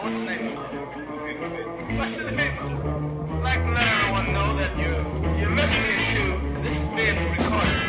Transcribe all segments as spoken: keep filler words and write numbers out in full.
what's the name of it? What's the name of it? I'd like to let everyone know that you're, you're listening to, this is being recorded.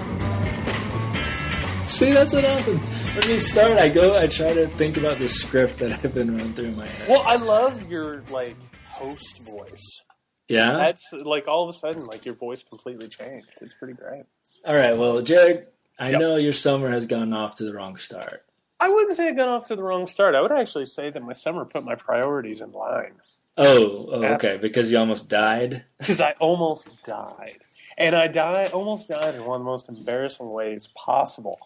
See, that's what happens. When we start, I go, I try to think about the script that I've been running through my head. Well, I love your, like, host voice. Yeah? That's, like, all of a sudden, like, your voice completely changed. It's pretty great. All right, well, Jared, I Yep. know your summer has gone off to the wrong start. I wouldn't say it got off to the wrong start. I would actually say that my summer put my priorities in line. Oh, oh okay, because you almost died? Because I almost died. And I died, almost died in one of the most embarrassing ways possible.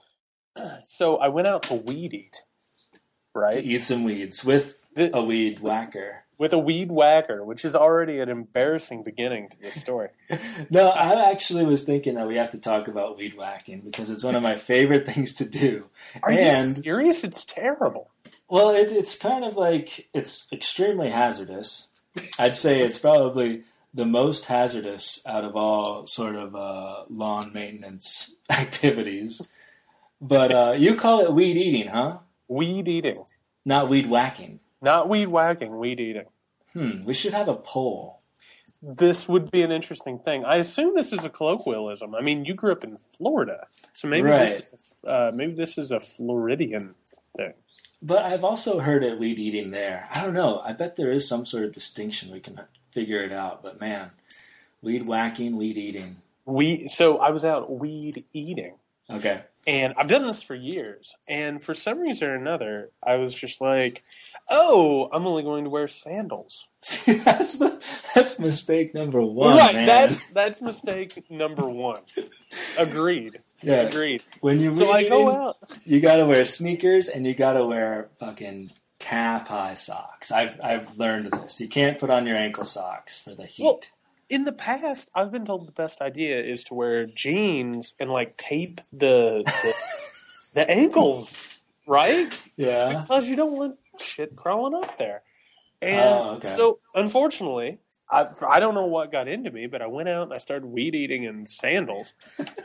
So I went out to weed eat, right? To eat some weeds with The- a weed whacker. With a weed whacker, which is already an embarrassing beginning to this story. No, I actually was thinking that we have to talk about weed whacking because it's one of my favorite things to do. Are and, you serious? It's terrible. Well, it, it's kind of like, it's extremely hazardous. I'd say it's probably the most hazardous out of all sort of uh, lawn maintenance activities. But uh, you call it weed eating, huh? Weed eating. Not weed whacking. Not weed whacking, weed eating. Hmm, we should have a poll. This would be an interesting thing. I assume this is a colloquialism. I mean, you grew up in Florida, so maybe Right. this is uh, maybe this is a Floridian thing. But I've also heard it weed eating there. I don't know. I bet there is some sort of distinction. We can figure it out. But man, weed whacking, weed eating. We so I was out weed eating. Okay. And I've done this for years. And for some reason or another, I was just like, oh, I'm only going to wear sandals. See, that's the that's mistake number one. right, man. that's that's mistake number one. Agreed. Yeah. Agreed. When you're So I go weed eating, out. you gotta wear sneakers and you gotta wear fucking calf high socks. I've I've learned this. You can't put on your ankle socks for the heat. Well, in the past, I've been told the best idea is to wear jeans and like tape the the, the ankles, right? yeah. Because you don't want shit crawling up there. And Oh, okay. so, unfortunately, I, I don't know what got into me, but I went out and I started weed eating in sandals.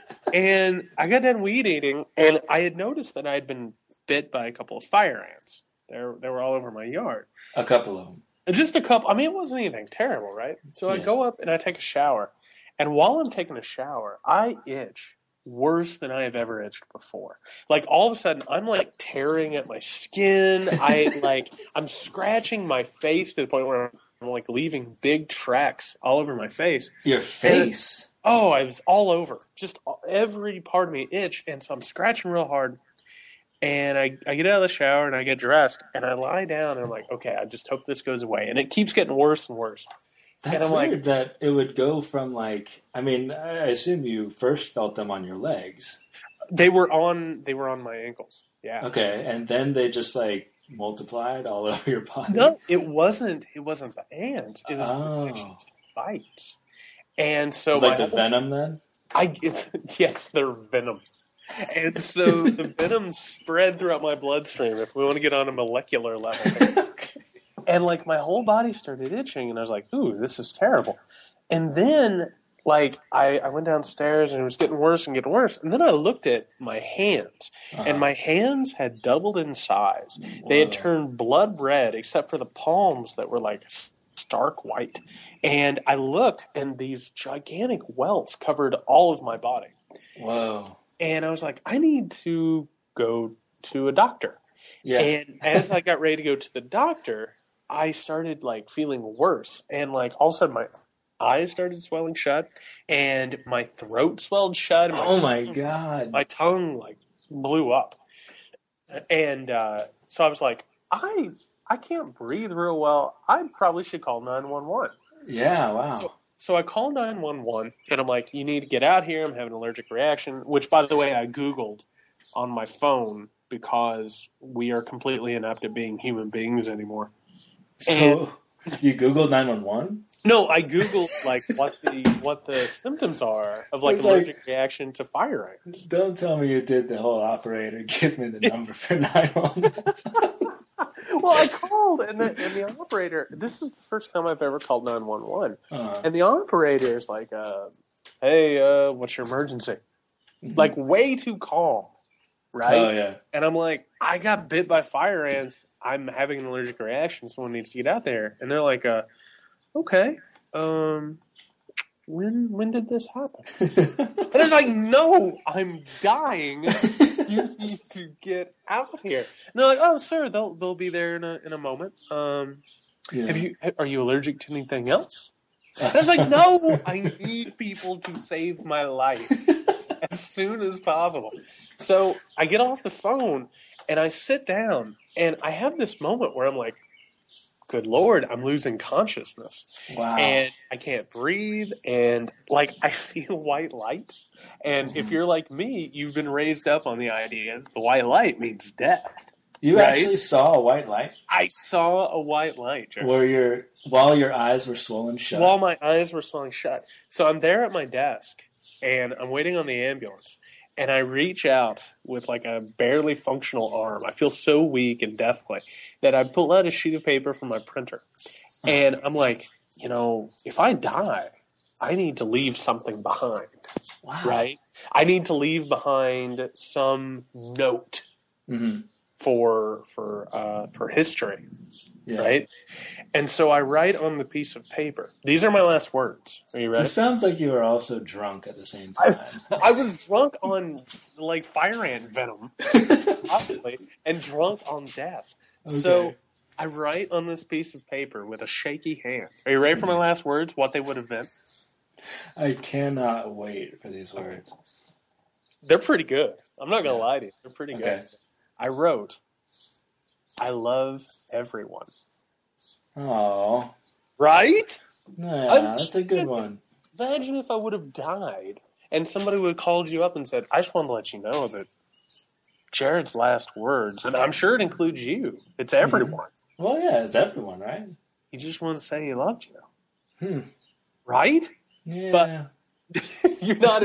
And I got done weed eating, and I had noticed that I had been bit by a couple of fire ants. They were, they were all over my yard. A couple of them. And just a couple. I mean, it wasn't anything terrible, right? So I Yeah. go up and I take a shower. And while I'm taking a shower, I itch worse than I have ever itched before. Like, all of a sudden, I'm, like, tearing at my skin. I, like, I'm scratching my face to the point where I'm, like, leaving big tracks all over my face. Your face. Oh, I was all over. Just all- every part of me itch. And so I'm scratching real hard. And I, I get out of the shower and I get dressed and I lie down and I'm like, okay, I just hope this goes away. And it keeps getting worse and worse. That's and I'm like- weird that it would go from like. I mean, I assume you first felt them on your legs. They were on they were on my ankles. Yeah. Okay, and then they just like multiplied all over your body. No, it wasn't it wasn't the ants. It was Oh. the infections, bites. And so It's like my the whole- venom then. I yes, they're venom. And so the venom spread throughout my bloodstream, if we want to get on a molecular level. Okay. And, like, my whole body started itching, and I was like, ooh, this is terrible. And then, like, I, I went downstairs, and it was getting worse and getting worse. And then I looked at my hands, Uh-huh. and my hands had doubled in size. They had Whoa. turned blood red, except for the palms that were, like, stark white. And I looked, and these gigantic welts covered all of my body. Whoa. And I was like, I need to go to a doctor. Yeah. And as I got ready to go to the doctor, I started like feeling worse. And like all of a sudden my eyes started swelling shut and my throat swelled shut. And my oh my tongue- god. My tongue like blew up. And uh, so I was like, I I can't breathe real well. I probably should call nine one one. yeah. Wow. So, so I call nine one one and I'm like, you need to get out here. I'm having an allergic reaction, which, by the way, I Googled on my phone because we are completely inept at being human beings anymore. so you Googled nine one one? No, I Googled like what the what the symptoms are of like It's like- allergic reaction to fire ants. Don't tell me you did the whole operator. Give me the number for nine one one. Well, I called and the, and the operator. This is the first time I've ever called nine one one, Uh, and the operator is like, uh, "Hey, uh, what's your emergency?" Like way too calm. right? Oh yeah. And I'm like, I got bit by fire ants. I'm having an allergic reaction. Someone needs to get out there. And they're like, uh, okay, um, when when did this happen? And it's like, no, I'm dying. You need to get out here. And they're like, oh, sir, they'll they'll be there in a in a moment. Um, Yeah. have you are you allergic to anything else? And I was like, no, I need people to save my life as soon as possible. So I get off the phone and I sit down and I have this moment where I'm like, good Lord, I'm losing consciousness. Wow. And I can't breathe. And like, I see a white light. And if you're like me, you've been raised up on the idea the white light means death. You right? actually saw a white light? I saw a white light, Jared. Where your while your eyes were swollen shut. While my eyes were swelling shut. So I'm there at my desk and I'm waiting on the ambulance. And I reach out with like a barely functional arm. I feel so weak and deathly that I pull out a sheet of paper from my printer. And I'm like, you know, if I die, I need to leave something behind. Wow. Right? I need to leave behind some note Mm-hmm. for for uh, for history. Yeah. Right? And so I write on the piece of paper. These are my last words. Are you ready? It sounds like you were also drunk at the same time. I, I was drunk on like fire ant venom, probably, and drunk on death. Okay. So I write on this piece of paper with a shaky hand. Are you ready for my last words? What they would have been? I cannot wait for these words. They're pretty good. I'm not gonna Yeah. lie to you. They're pretty Okay. good. I wrote, "I love everyone." Oh, Right? yeah, I'm that's a good one. Imagine if I would have died and somebody would have called you up and said, I just wanted to let you know that Jared's last words, and I'm sure it includes you. It's everyone. Well, yeah, it's everyone, right? He just wanted to say he loved you. Hmm. Right? Yeah. You're not.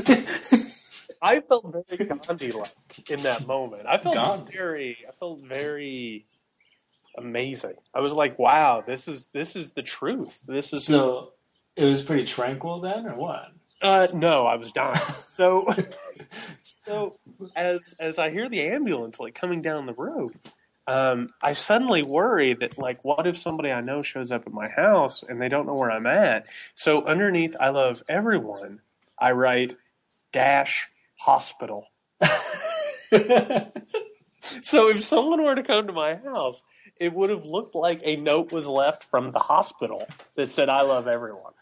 I felt very Gandhi-like in that moment. I felt Gandhi. very. I felt very amazing. I was like, "Wow, this is this is the truth. This is." So it was pretty tranquil then, or what? Uh, no, I was dying. So, so as as I hear the ambulance like coming down the road, um, I suddenly worry that like, what if somebody I know shows up at my house and they don't know where I'm at? So underneath, I love everyone. I write dash hospital. So if someone were to come to my house, it would have looked like a note was left from the hospital that said, I love everyone.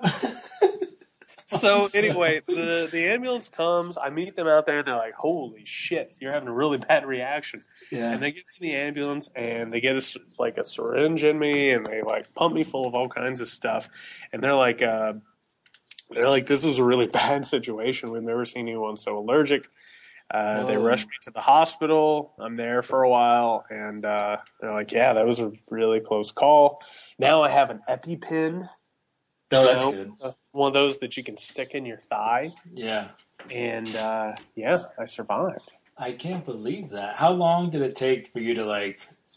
So anyway, the, the ambulance comes. I meet them out there. And they're like, holy shit, you're having a really bad reaction. Yeah. And they get in the ambulance and they get a, like a syringe in me and they like pump me full of all kinds of stuff. And they're like, uh, they're like, this is a really bad situation. We've never seen anyone so allergic. Uh, they Whoa. rushed me to the hospital. I'm there for a while. And uh, they're like, yeah, that was a really close call. Now I have an EpiPen. No, you that's know, good. uh, one of those that you can stick in your thigh. Yeah. And uh, yeah, I survived. I can't believe that. How long did it take for you to like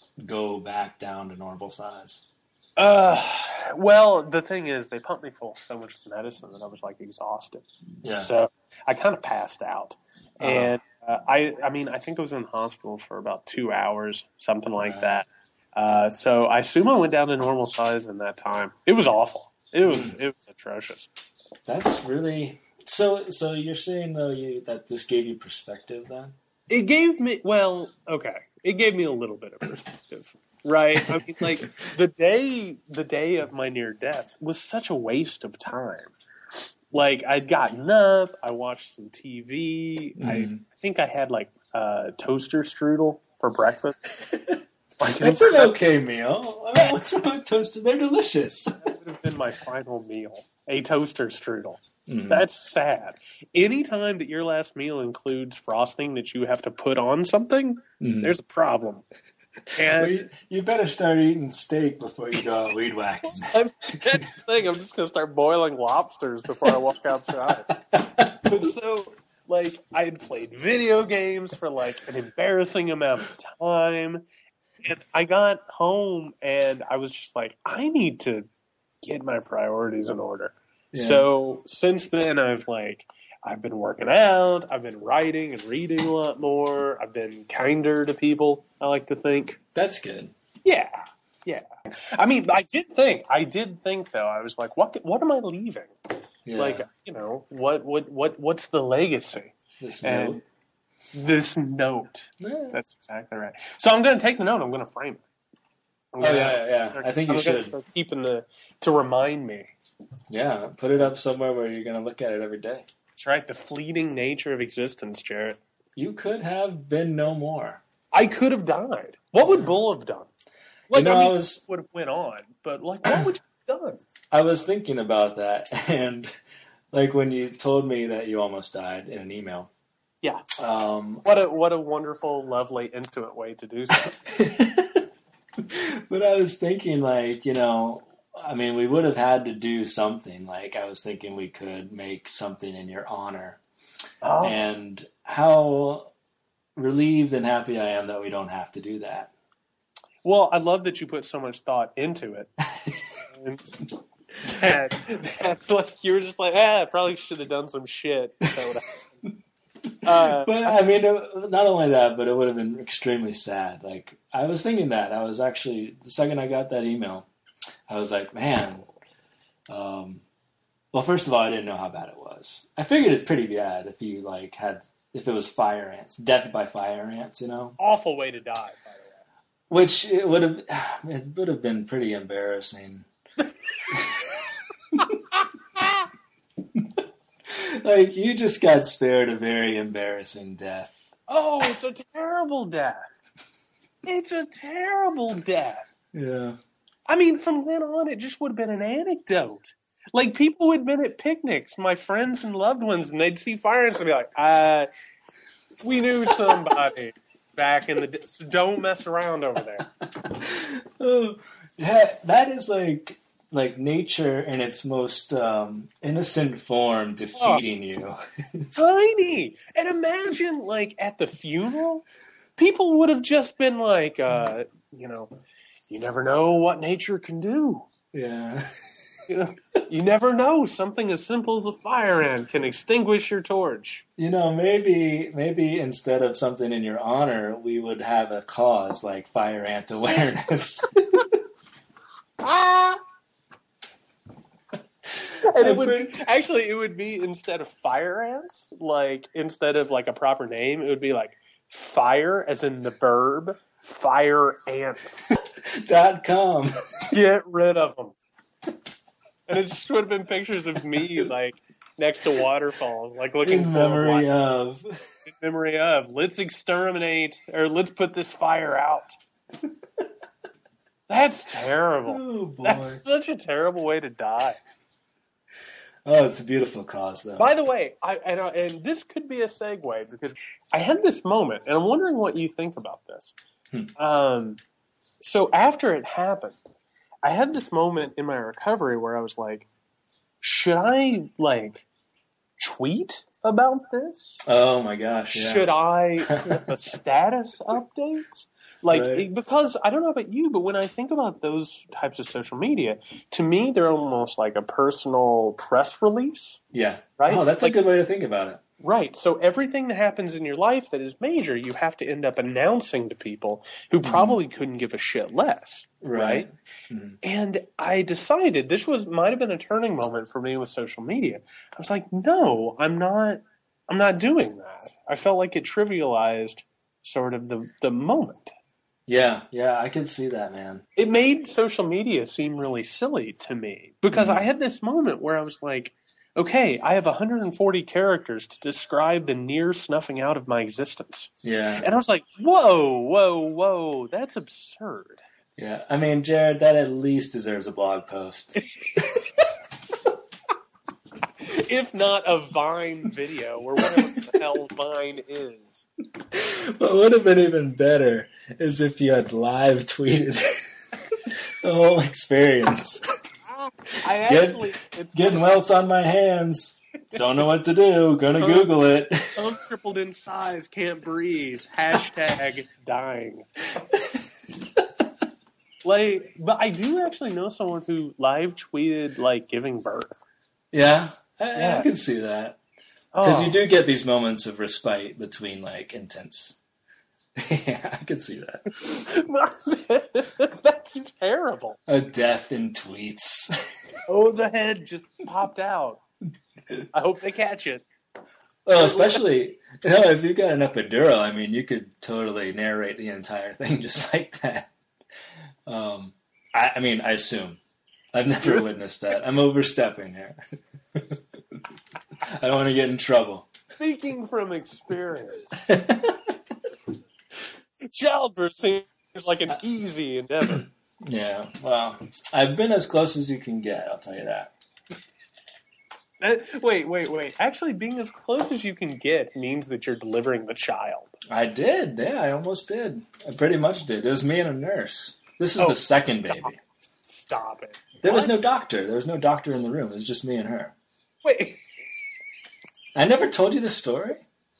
go back down to normal size? Uh, well, the thing is, they pumped me full of so much medicine that I was like exhausted. Yeah. So I kind of passed out. Uh-huh. And uh, I, I mean, I think I was in the hospital for about two hours, something like Right. that. Uh, so I assume I went down to normal size in that time. It was awful. It was, it was atrocious. That's really so. So you're saying though you, that this gave you perspective then? It gave me, well, okay. It gave me a little bit of perspective, right? I mean, like the day, the day of my near death was such a waste of time. Like I'd gotten up, I watched some T V. I, Mhm. I think I had like uh, toaster strudel for breakfast. Like, That's an okay meal. I mean, what's wrong with toasted? They're delicious. That would have been my final meal, a toaster strudel. Mhm. That's sad. Anytime that your last meal includes frosting that you have to put on something, Mhm. there's a problem. Well, And you, you better start eating steak before you go out weed whacking. I'm, that's the thing. I'm just going to start boiling lobsters before I walk outside. But so, like, I had played video games for, like, an embarrassing amount of time. And I got home and I was just like, I need to get my priorities in order. Yeah. So since then, I've, like, I've been working out. I've been writing and reading a lot more. I've been kinder to people, I like to think. That's good. Yeah, yeah. I mean, I did think, I did think though, I was like, what What am I leaving? Yeah. Like, you know, what, what, what, what's the legacy? This And note. this note. Yeah. That's exactly right. So I'm going to take the note. I'm going to frame it. I'm Oh, gonna- yeah, yeah. I think you I'm gonna should. start keeping the to remind me. Yeah, put it up somewhere where you're going to look at it every day. That's right. The fleeting nature of existence, Jarrett. You could have been no more. I could have died. What would Bull have done? Like, You know, I mean, I was- would have went on, but like, what would you have done? I was thinking about that, and like when you told me that you almost died in an email. Yeah. Um, What a what a wonderful, lovely, intimate way to do so. but I was thinking, like, you know, I mean, we would have had to do something. Like, I was thinking we could make something in your honor. Oh. And how relieved and happy I am that we don't have to do that. Well, I love that you put so much thought into it. And that, that's like you were just like, ah, I probably should have done some shit. That would have- uh, But I mean, it, not only that, but it would have been extremely sad. Like, I was thinking that. I was actually, the second I got that email, I was like, man. Um, well, first of all, I didn't know how bad it was. I figured it pretty bad if you, like, had, if it was fire ants, death by fire ants, you know? awful way to die, by the way. Which it would have, it would have been pretty embarrassing. Like, you just got spared a very embarrassing death. Oh, it's a terrible death. It's a terrible death. Yeah. I mean, from then on, it just would have been an anecdote. Like, people would have been at picnics, my friends and loved ones, and they'd see fire ants and be like, uh, we knew somebody back in the day, so don't mess around over there. Oh, yeah, that is like like nature in its most um, innocent form defeating you. Tiny! And imagine, like, at the funeral, people would have just been like, uh, you know, you never know what nature can do. Yeah. You know, you never know. Something as simple as a fire ant can extinguish your torch. You know, maybe maybe instead of something in your honor, we would have a cause like Fire Ant Awareness. Ah! And it would Every- actually it would be instead of fire ants, like instead of like a proper name, it would be like fire as in the verb, fire ants. Dot com. Get rid of them. And it just would have been pictures of me like next to waterfalls, like looking In full of memory life. of. In memory of. Let's exterminate or let's put this fire out. That's terrible. Oh boy. That's such a terrible way to die. Oh, it's a beautiful cause, though. By the way, I and, I, and this could be a segue because I had this moment, and I'm wondering what you think about this. Hmm. Um, so after it happened, I had this moment in my recovery where I was like, should I like tweet about this? Oh my gosh. Yeah. Should I put a status update? Like, Right. because I don't know about you, but when I think about those types of social media, to me, they're almost like a personal press release. Yeah. Right? Oh, that's Like- a good way to think about it. Right. So everything that happens in your life that is major, you have to end up announcing to people who probably couldn't give a shit less. Right. Mhm. And I decided this was might have been a turning moment for me with social media. I was like, no, I'm not I'm not doing that. I felt like it trivialized sort of the, the moment. Yeah. Yeah. I can see that, man. It made social media seem really silly to me because Mhm. I had this moment where I was like, okay, I have one hundred forty characters to describe the near snuffing out of my existence. Yeah. And I was like, whoa, whoa, whoa, that's absurd. Yeah. I mean, Jared, that at least deserves a blog post. If not a Vine video or whatever the hell Vine is. What would have been even better is if you had live tweeted the whole experience. I Get- actually, it's Getting welts on my hands. Don't know what to do. Gonna Huh? Google it. Tongue tripled in size, can't breathe. Hashtag dying. Like, but I do actually know someone who live tweeted like giving birth. Yeah, I, I Yeah. can see that. Because Oh. you do get these moments of respite between, like, intense. Yeah, I could see that. That's terrible. A death in tweets. Oh, the head just popped out. I hope they catch it. Well, especially, you know, if you've got an epidural, I mean, you could totally narrate the entire thing just like that. Um, I, I mean, I assume. I've never witnessed that. I'm overstepping here. I don't want to get in trouble. Speaking from experience, childbirth seems like an easy endeavor. Yeah, well, I've been as close as you can get, I'll tell you that. Uh, Wait, wait, wait. Actually, being as close as you can get means that you're delivering the child. I did, yeah, I almost did. I pretty much did. It was me and a nurse. This is Oh, the second baby. Stop it. There was What? no doctor. There was no doctor in the room. It was just me and her. Wait. I never told you this story?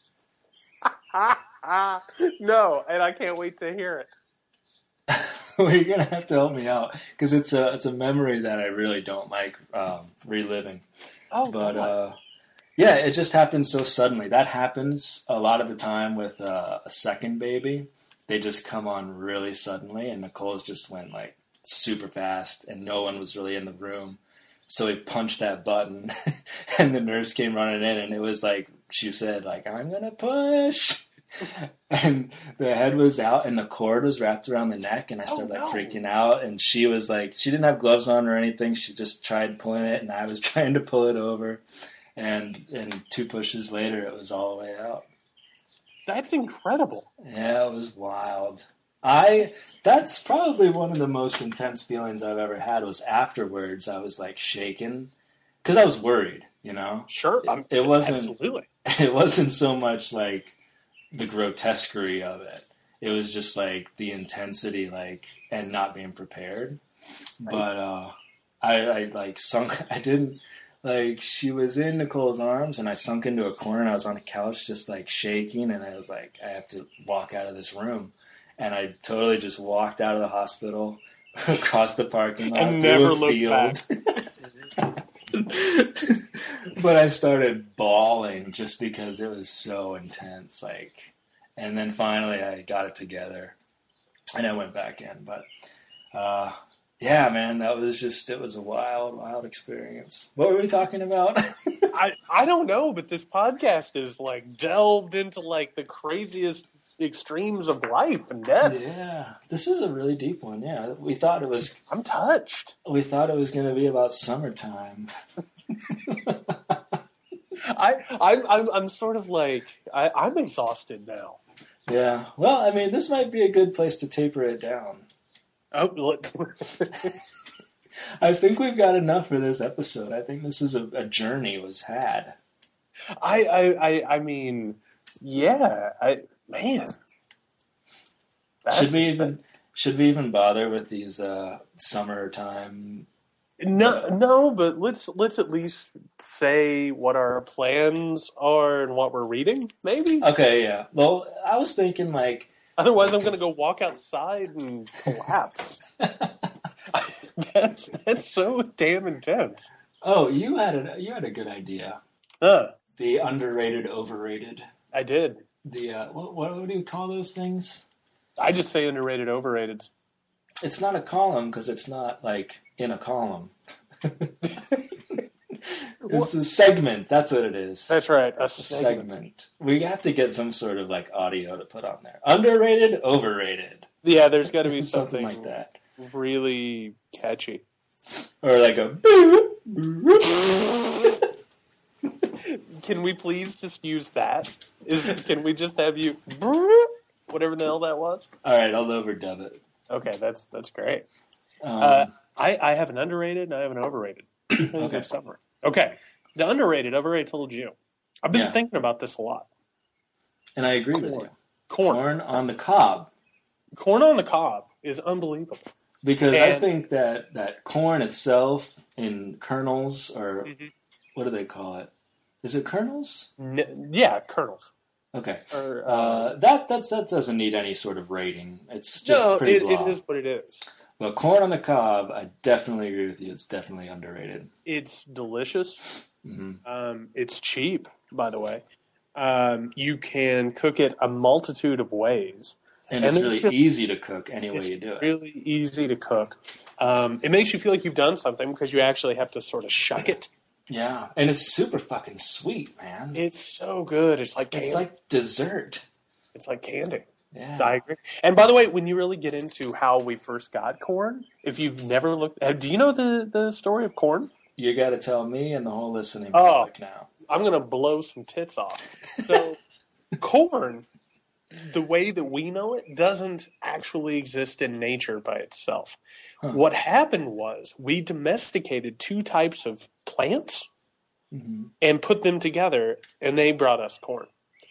No, and I can't wait to hear it. Well, you're gonna have to help me out because it's a it's a memory that I really don't like um, reliving. Oh, But God. uh, yeah, it just happened so suddenly. That happens a lot of the time with uh, a second baby. They just come on really suddenly, and Nicole's just went like super fast, and no one was really in the room. So he punched that button, and the nurse came running in, and it was like she said, like, "I'm gonna push." And the head was out and the cord was wrapped around the neck, and I started Oh, no. like freaking out, and she was like, she didn't have gloves on or anything, she just tried pulling it and I was trying to pull it over, and and two pushes later it was all the way out. That's incredible. Yeah, it was wild. I that's probably one of the most intense feelings I've ever had. Was afterwards I was like shaken because I was worried, you know. Sure. It- I'm, it wasn't- Absolutely. It wasn't so much like the grotesquerie of it. It was just like the intensity, like, and not being prepared. But uh, I, I like sunk. I didn't like. She was in Nicole's arms, and I sunk into a corner. And I was on a couch, just like shaking, and I was like, I have to walk out of this room. And I totally just walked out of the hospital, across the parking lot, And through never a looked field. But I started bawling just because it was so intense. Like, and then finally I got it together, and I went back in. But uh, yeah, man, that was just it was a wild, wild experience. What were we talking about? I, I don't know, but this podcast is like delved into like the craziest extremes of life and death. Yeah, this is a really deep one. Yeah, we thought it was. I'm touched. We thought it was going to be about summertime. I, I, I'm, I'm sort of like, I, I'm exhausted now. Yeah. Well, I mean, this might be a good place to taper it down. Oh, look. I think we've got enough for this episode. I think this is a, a journey was had. I, I, I, I mean, yeah, I, man. That's- Should we even should we even bother with these uh, summertime? No, no, but let's let's at least say what our plans are and what we're reading, maybe. Okay, yeah. Well, I was thinking like. Otherwise, I'm going to go walk outside and collapse. that's that's so damn intense. Oh, you had a you had a good idea. Huh, The underrated, overrated. I did. The uh, what, what what do you call those things? I just say underrated, overrated. It's not a column because it's not like in a column. It's a segment. That's what it is. That's right, a A segment. segment. We have to get some sort of like audio to put on there. Underrated, overrated, Yeah, there's got to be something something, like that, really catchy. or like a. Can we please just use that? Is can we just have you whatever the hell that was? All right, I'll overdub it. Okay, that's that's great. Um, Uh, I, I have an underrated and I have an overrated. Two things Okay. of summer. Okay. The underrated, I've already told you. I've been Yeah. thinking about this a lot. and I agree with corn. you. Corn. Corn on the cob, Corn on the cob is unbelievable. because I And- think that that corn itself in kernels, or Mhm. what do they call it? Is it kernels? N- yeah, kernels. Okay. Or, uh, Uh, that that's that doesn't need any sort of rating. It's just no, pretty it, blah. it is what it is. But corn on the cob, I definitely agree with you. It's definitely underrated. It's delicious. hmm Um, it's cheap. by the way. Um, you can cook it a multitude of ways. And, and it's really just, easy to cook any way you do it. It's really easy to cook. Um, it makes you feel like you've done something because you actually have to sort of shuck it. Yeah, and it's super fucking sweet, man. It's so good. It's like candy. It's like dessert. It's like candy. Yeah, I agree. And by the way, when you really get into how we first got corn, if you've never looked, do you know the, the story of corn? You got to tell me and the whole listening oh, public now. I'm going to blow some tits off. So, corn, the way that we know it, doesn't actually exist in nature by itself. Huh. What happened was we domesticated two types of plants mm-hmm. and put them together, and they brought us corn.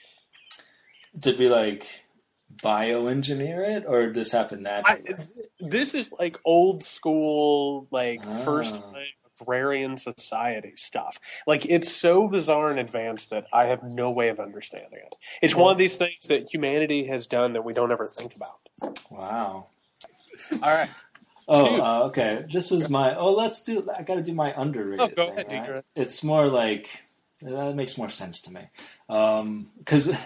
Did we, like, bioengineer it, or did this happen naturally? I, this is, like, old school, like, ah. first time agrarian society stuff. Like, it's so bizarre and advanced that I have no way of understanding it. It's one of these things that humanity has done that we don't ever think about. Wow. All right. Oh, uh, okay. This is my... Oh, let's do... I got to do my underrated Oh, go thing, ahead, right? It's more like... That makes more sense to me. Because um,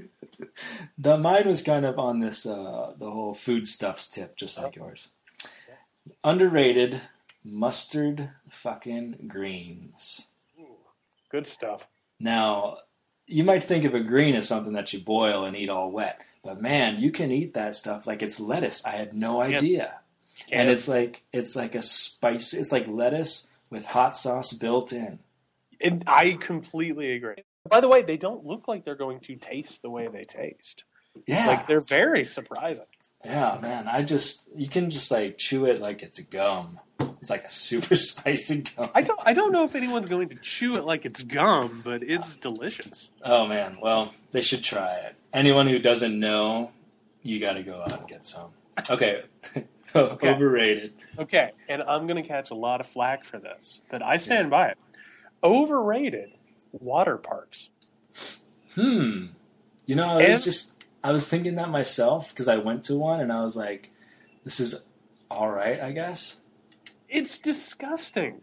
the mine was kind of on this... Uh, the whole foodstuffs tip, just like yours. Underrated... Mustard fucking greens. Ooh, good stuff. Now, you might think of a green as something that you boil and eat all wet. But man, you can eat that stuff like it's lettuce. I had no idea. Can. And it's like it's like a spice. It's like lettuce with hot sauce built in. And I completely agree. By the way, they don't look like they're going to taste the way they taste. Yeah. Like they're very surprising. Yeah, man. I just you can just like chew it like it's gum. It's like a super spicy gum. I don't I don't know if anyone's going to chew it like it's gum, but it's delicious. Oh man, well, they should try it. Anyone who doesn't know, you got to go out and get some. Okay. okay. Overrated. Okay, and I'm going to catch a lot of flack for this, but I stand yeah. by it. Overrated water parks. Hmm. You know, I was and, just I was thinking that myself because I went to one and I was like, this is all right, I guess. It's disgusting.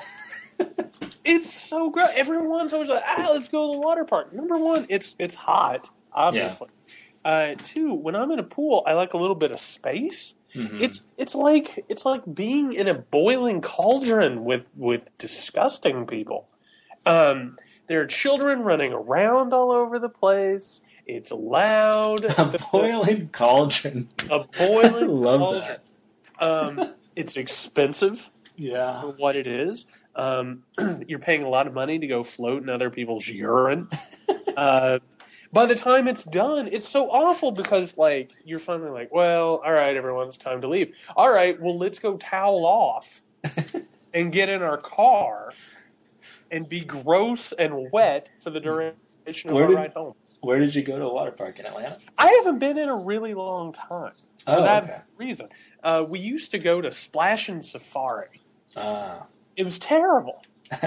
It's so gross. Everyone's always like, ah, let's go to the water park. Number one, it's it's hot, obviously. Yeah. Uh, two, when I'm in a pool, I like a little bit of space. Mm-hmm. It's it's like it's like being in a boiling cauldron with, with disgusting people. Um, there are children running around all over the place. It's loud. A boiling cauldron. A boiling I love cauldron. that. Um, it's expensive. Yeah. For what it is. Um, you're paying a lot of money to go float in other people's urine. uh, by the time it's done, it's so awful because, like, you're finally like, well, all right, everyone, it's time to leave. All right, well, let's go towel off and get in our car and be gross and wet for the duration of where our did, ride home. Where did you go to a water park in Atlanta? I haven't been in a really long time. For oh, that okay. reason. Uh, we used to go to Splash and Safari. Uh. It was terrible.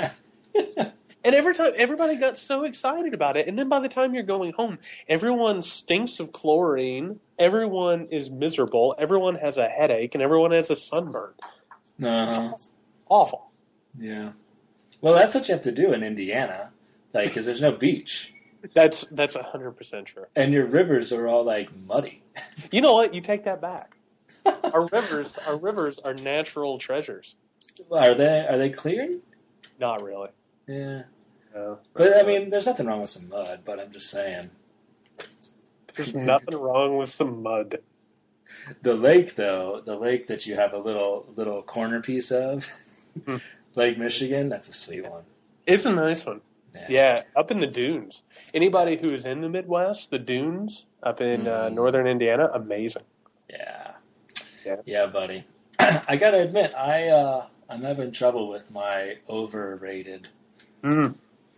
And every time, everybody got so excited about it. And then by the time you're going home, everyone stinks of chlorine. Everyone is miserable. Everyone has a headache. And everyone has a sunburn. Uh-huh. It's awful. Yeah. Well, that's what you have to do in Indiana. Like, because there's no beach. That's that's one hundred percent true. And your rivers are all, like, muddy. You know what? You take that back. Our rivers, our rivers are natural treasures. Are they? Are they clear? Not really. Yeah. No. But I mean, there's nothing wrong with some mud. But I'm just saying. There's nothing wrong with some mud. The lake, though, the lake that you have a little little corner piece of, Lake Michigan, that's a sweet one. It's a nice one. Yeah. yeah, up in the dunes. Anybody who is in the Midwest, the dunes up in mm. uh, northern Indiana, amazing. Yeah. Yeah, yeah buddy. I gotta admit, I, uh, I'm having trouble with my overrated. Mm.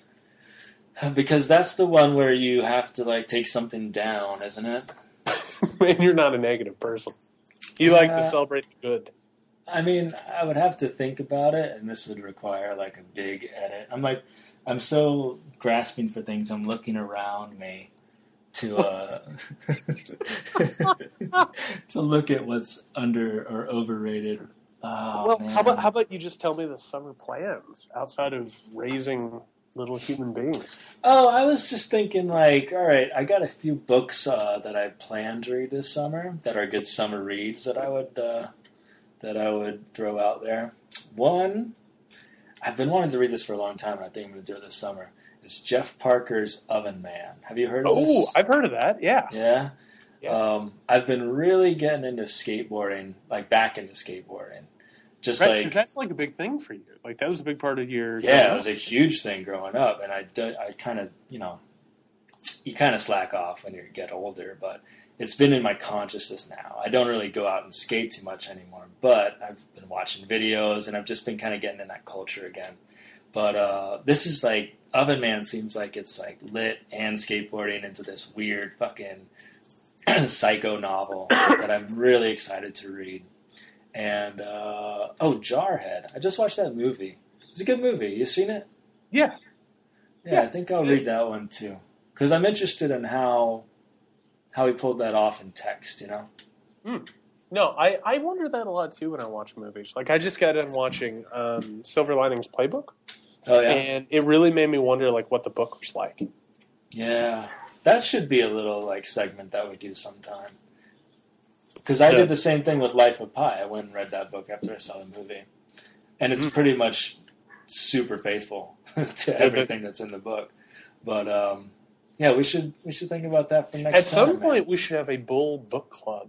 Because that's the one where you have to, like, take something down, isn't it? And you're not a negative person. You uh, like to celebrate the good. I mean, I would have to think about it, and this would require, like, a big edit. I'm like... I'm so grasping for things. I'm looking around me to uh, to look at what's under or overrated. Oh, well, man. how about how about you just tell me the summer plans outside of raising little human beings. Oh, I was just thinking, like, all right, I got a few books uh, that I plan to read this summer that are good summer reads that I would uh, that I would throw out there. One, I've been wanting to read this for a long time, and I think I'm going to do it this summer. It's Jeff Parker's Oven Man. Have you heard of this? Oh, I've heard of that. Yeah. Yeah. Yeah. Um, I've been really getting into skateboarding, like back into skateboarding. Just Right, 'cause like that's like a big thing for you. Like that was a big part of your. yeah, it was a huge thing growing up, and I, do- I kind of, you know, you kind of slack off when you get older, but it's been in my consciousness now. I don't really go out and skate too much anymore, but I've been watching videos, and I've just been kind of getting in that culture again. But uh, this is like, Oven Man seems like it's like lit and skateboarding into this weird fucking psycho novel that I'm really excited to read. And, uh, oh, Jarhead. I just watched that movie. It's a good movie. You seen it? Yeah. Yeah, I think I'll read that one too. Because I'm interested in how how he pulled that off in text, you know? Mm. No, I, I wonder that a lot too when I watch movies. Like I just got done watching um, Silver Linings Playbook. Oh, yeah? And it really made me wonder like what the book was like. Yeah. That should be a little, like, segment that we do sometime. Because I Yeah. did the same thing with Life of Pi. I went and read that book after I saw the movie. And it's Mm. pretty much super faithful to everything that's in the book. But, um, yeah, we should we should think about that for next At time. some point, man. we should have a Bull book club.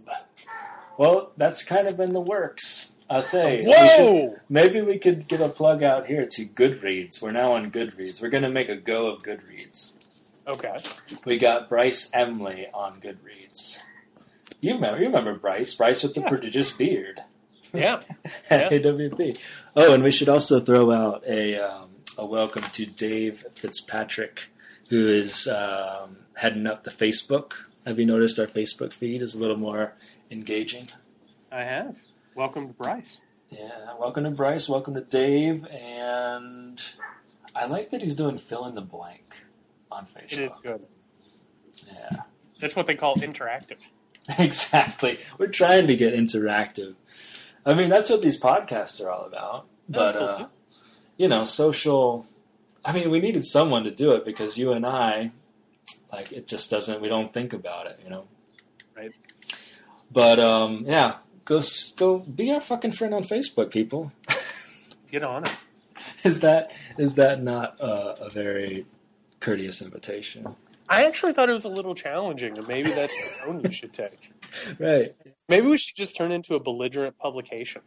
Well, that's kind of in the works. I'll say. we Whoa! should- maybe we could get a plug out here to Goodreads. We're now on Goodreads. We're going to make a go of Goodreads. Okay. We got Bryce Emley on Goodreads. You remember, you remember Bryce. Bryce with the Yeah. prodigious beard. Yeah. At Yeah. A W P. Oh, and we should also throw out a um, a welcome to Dave Fitzpatrick, who is um, heading up the Facebook. Have you noticed our Facebook feed is a little more engaging? I have. Welcome to Bryce. Yeah, welcome to Bryce, welcome to Dave, and I like that he's doing fill in the blank on Facebook. It is good. Yeah, That's what they call interactive. exactly. We're trying to get interactive. I mean, that's what these podcasts are all about. But, uh, Absolutely. you know, social... I mean, we needed someone to do it because you and I, like, it just doesn't... We don't think about it, you know? Right. But, um, yeah, go s- go be our fucking friend on Facebook, people. Get on it. Is that is that not uh, a very courteous invitation? I actually thought it was a little challenging, and maybe that's the tone you should take. Right. Maybe we should just turn into a belligerent publication.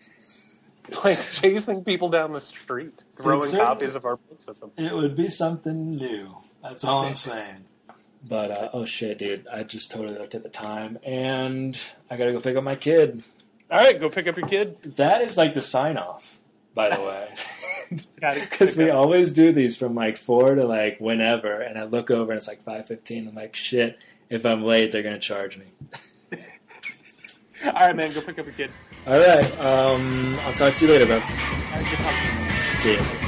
Like chasing people down the street, throwing It's certainly- copies of our books at them. It would be something new. That's all I'm saying. But, uh, oh shit, dude. I just totally looked at the time, and I gotta go pick up my kid. All right, go pick up your kid. That is like the sign-off, by the way. Gotta Because pick we up- always do these from like four to like whenever, and I look over and it's like five fifteen. I'm like, shit, if I'm late, they're gonna charge me. All right, man, go pick up your kid. All right, um, I'll talk to you later, bro. All right, good talking to you. See you.